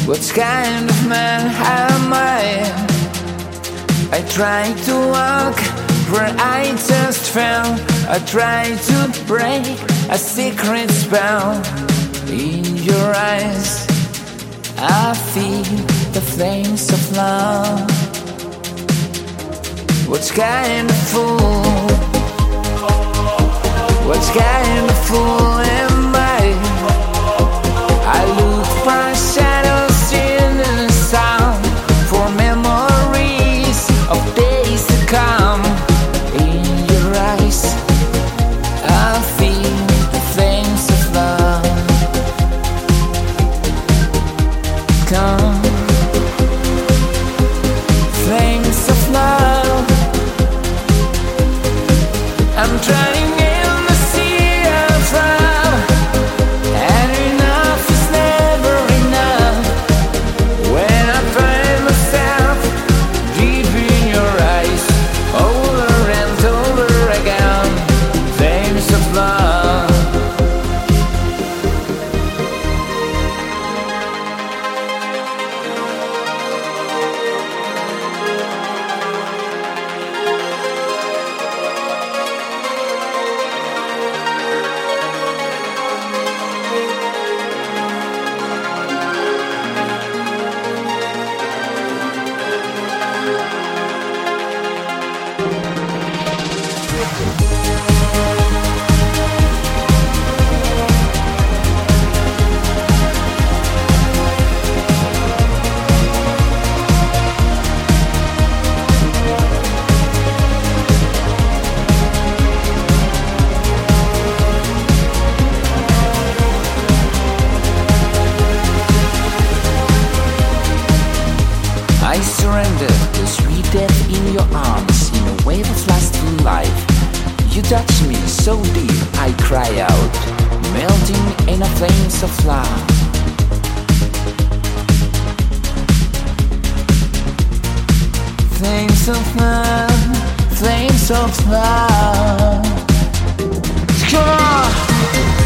What kind of man am I? I try to walk where I just fell. I try to break a secret spell. In your eyes I feel the flames of love. What kind of fool? What kind of fool am I? I look for shadows in the sound, for memories of days to come. In your eyes I feel the flames of love. Come, flames of love. I'm trying in the sea of love, and enough is never enough. When I find myself deep in your eyes, over and over again, flames of love. I surrender to sweet death in your arms, in a wave of lasting life. You touch me so deep, I cry out, melting in a flames of love. Flames of love, flames of love. Come on!